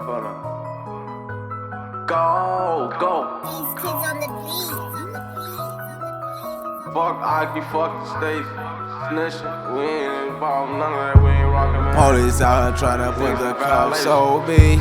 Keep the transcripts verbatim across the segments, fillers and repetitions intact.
Hold on. Go, go. These kids on the beat. Fuck Aki, fuck the station. Snitching. We ain't involved none of that. We ain't rockin', man. Police out here tryna put the cuffs on me.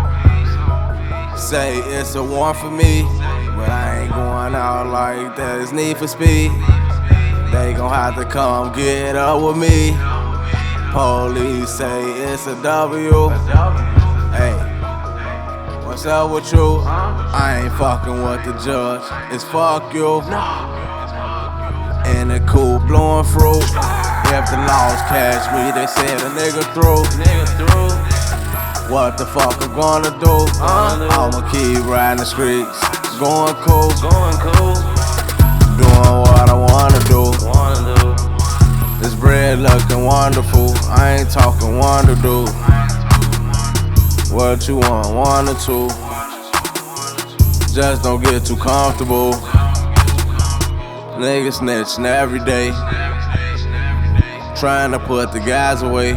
Say it's a warrant for me, but I ain't going out like that. It's need for speed. They gon' have to come get up with me. Police say it's a W. Hey, what's up with you? I ain't fucking with the judge. It's fuck you. And the cool blowing fruit. If the laws catch me, they said a nigga through. Nigga through. What the fuck I'm gonna do? I'ma keep riding the streets, going cool, Going cool. doing what I wanna do. Wanna do. This bread looking wonderful. I ain't talking wonder, dude. What you want, one or two? Just don't get too comfortable. Niggas snitching every day, trying to put the guys away.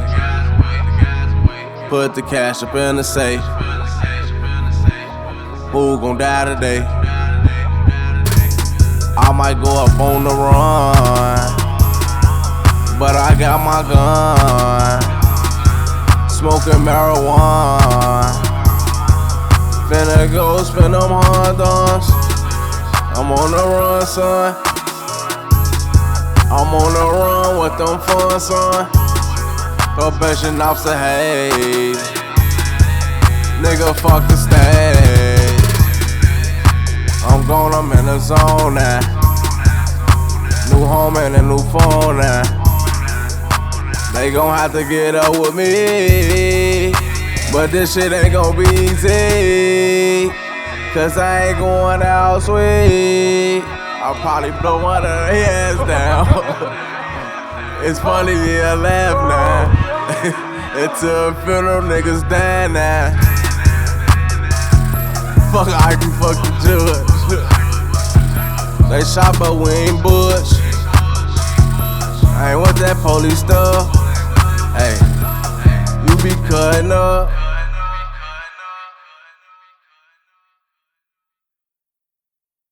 Put the cash up in the safe. Who gon' die today? I might go up on the run, but I got my gun. Smoking marijuana. Finna go spend them hard dons. I'm on the run, son. I'm on the run with them fun, son. Probation officer, hey. Nigga, fuck the stage. I'm gone, I'm in the zone now. New home and a new phone now. They gon' have to get up with me, but this shit ain't gon' be easy, cause I ain't going out sweet. I'll probably blow one of their heads down. It's funny, yeah, I laugh now. It's a funeral, niggas dying now. Fuck I can fuck the judge. They shot but we ain't butch. I ain't want that police stuff. Hey, you be cutting up.